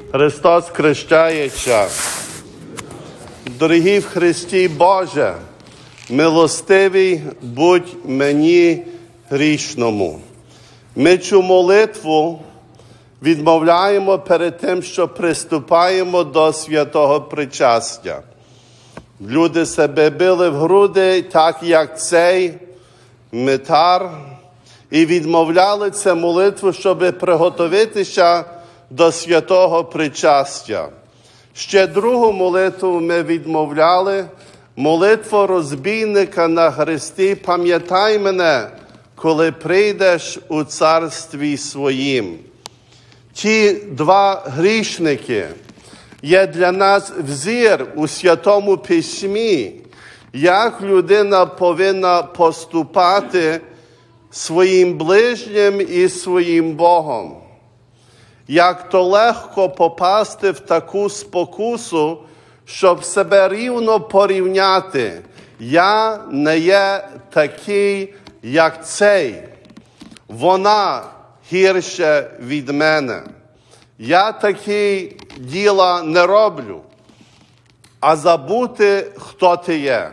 Христос хрещається. Дорогі в Христі Боже, милостивий будь мені грішному. Ми цю молитву відмовляємо перед тим, що приступаємо до святого причастя. Люди себе били в груди, так як цей митар, і відмовляли цю молитву, щоб приготуватися до святого причастя. Ще другу молитву ми відмовляли, молитву розбійника на хресті. Пам'ятай мене, коли прийдеш у царстві своїм. Ті два грішники є для нас взір у Святому Письмі, як людина повинна поступати своїм ближнім і своїм Богом. Як то легко попасти в таку спокусу, щоб себе рівно порівняти. Я не є такий, як цей. Вона гірше від мене. Я такі діла не роблю. А забути, хто ти є.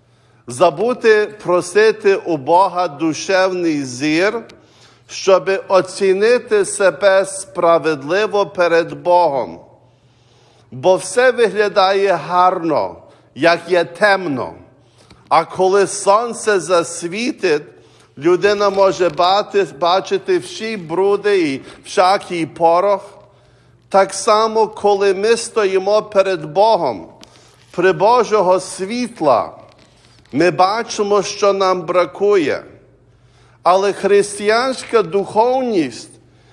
Забути просити у Бога душевний зір, щоб оцінити себе справедливо перед Богом. Бо все виглядає гарно, як є темно. А коли сонце засвітить, людина може бачити всі бруди і всякий порох. Так само, коли ми стоїмо перед Богом, при Божого світла, ми бачимо, що нам бракує. Але християнська духовність,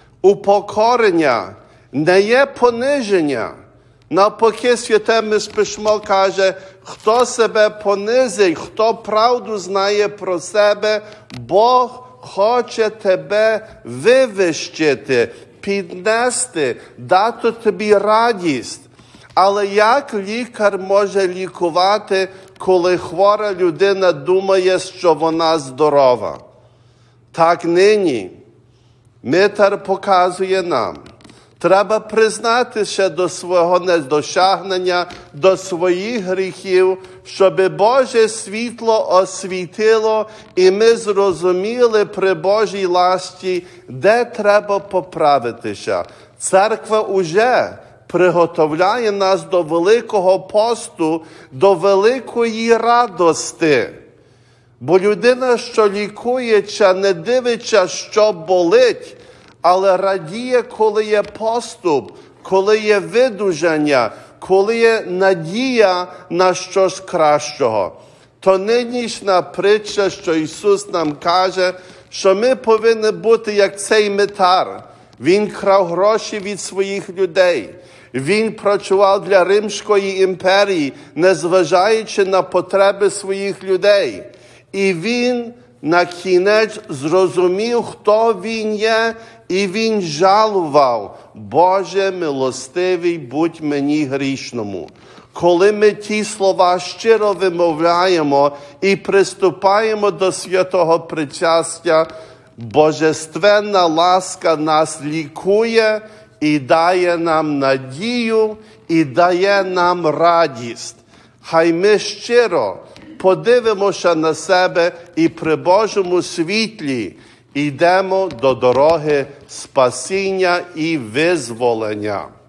упокорення не є пониження. Навпаки, Святе Письмо каже, хто себе понизить, хто правду знає про себе, Бог хоче тебе вивищити, піднести, дати тобі радість. Але як лікар може лікувати, коли хвора людина думає, що вона здорова? Так нині митар показує нам. Треба признатися до свого недосягнення, до своїх гріхів, щоб Боже світло освітило, і ми зрозуміли при Божій ласті, де треба поправитися. Церква уже приготовляє нас до Великого посту, до великої радости. Бо людина, що лікується, не дивиться, що болить, але радіє, коли є поступ, коли є видужання, коли є надія на щось кращого. То нинішня притча, що Ісус нам каже, що ми повинні бути як цей митар. Він крав гроші від своїх людей. Він працював для Римської імперії, незважаючи на потреби своїх людей. І він на кінець зрозумів, хто він є, і він жалував: Боже милостивий, будь мені грішному. Коли ми ті слова щиро вимовляємо і приступаємо до святого причастя, божественна ласка нас лікує і дає нам надію, і дає нам радість. Хай ми щиро подивимося на себе і при Божому світлі йдемо до дороги спасіння і визволення.